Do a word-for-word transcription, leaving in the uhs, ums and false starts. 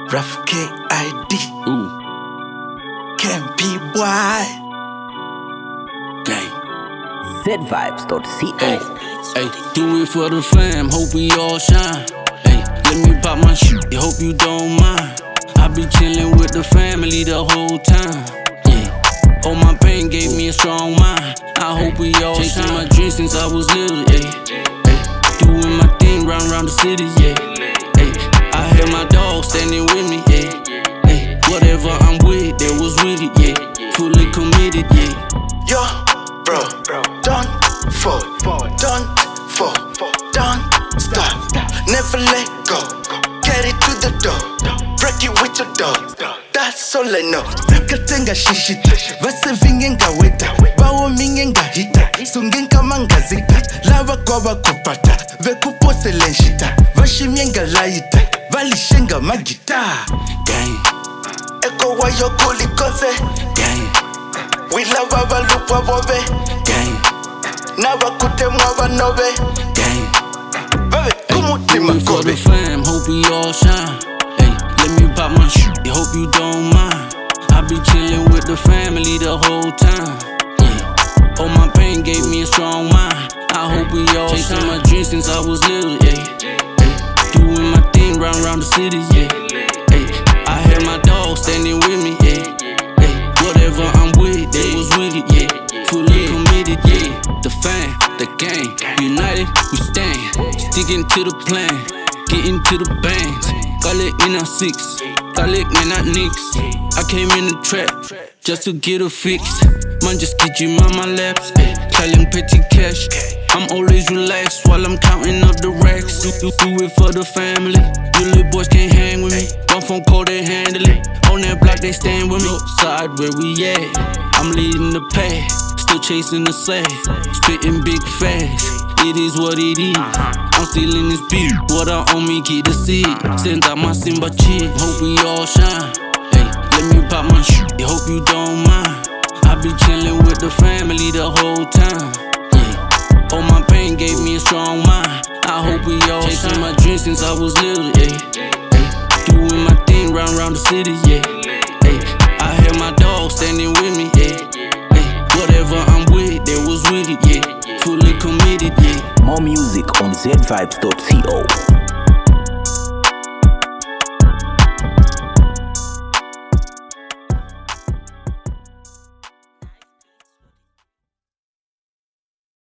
Rough K I D. Ooh. Campy boy. Gang. Z vibes dot co. Hey, hey, do it for the fam, hope we all shine. Hey, let me pop my shit, hope you don't mind. I be chillin' with the family the whole time. Yeah, all my pain gave me a strong mind. I hope we all chasing shine. My dreams since I was little. Yeah, hey, doing my thing round round the city. Yeah, hey, I had my dog standing with me. Yeah, hey, whatever I'm with, that was with it. Yeah, fully committed. Yeah, yo, bro, don't fall, don't fall, don't stop, never let go. Get it to the door, break it with your dog. That's all I know. Rakatenga shishita, vasevingenga weta, bawo mingenga hita, sungenga mangazita, lava kwa kupata, vekupose lenshita, vashimyenga laita, valishenga magita. gang, Eko wa yo kulikose, gang, we love our lupa bobe, gang, nava kutemwa vanove, gang. babe kumutima Do it for the kobe. fam, hope we all shine. Hey, let me pop my shit, hope you don't mind. I be chillin' with the family the whole time. Yeah, all my pain gave me a strong mind. I hope we all chasing my dreams since I was little. Yeah, hey, doing my thing round round the city. Yeah, hey, I had my dog standing with me. Yeah, hey, whatever I'm with, they was with it. Yeah, fully committed. Yeah, the fam, the gang, united we stand, sticking to the plan, getting to the bands. Call it in our six, call it man not nicks. I came in the trap just to get a fix. Man just get you on my laps, ay, calling petty cash. I'm always relaxed while I'm counting up the racks. Do, do, do it for the family. You little boys can't hang with me. One phone call they handle it. On that block they stand with me. Side where we at, I'm leading the pack. Still chasing the sack, spitting big facts. It is what it is. I'm still in this beat. What I own me, get the seed. Send out my Simba chick. Hope we all shine. Hey, let me pop my shit. Hope you don't mind. I be chillin' with the family the whole time. Yeah, all my pain gave me a strong mind. I hope we all chasing shine. My dreams since I was little. Yeah, hey, doing my thing round round the city. Yeah, hey, I had my dog standing with me. Yeah, hey, whatever I'm with, they was with it. Yeah, fully committed. Yeah. More music on Z vibes dot co.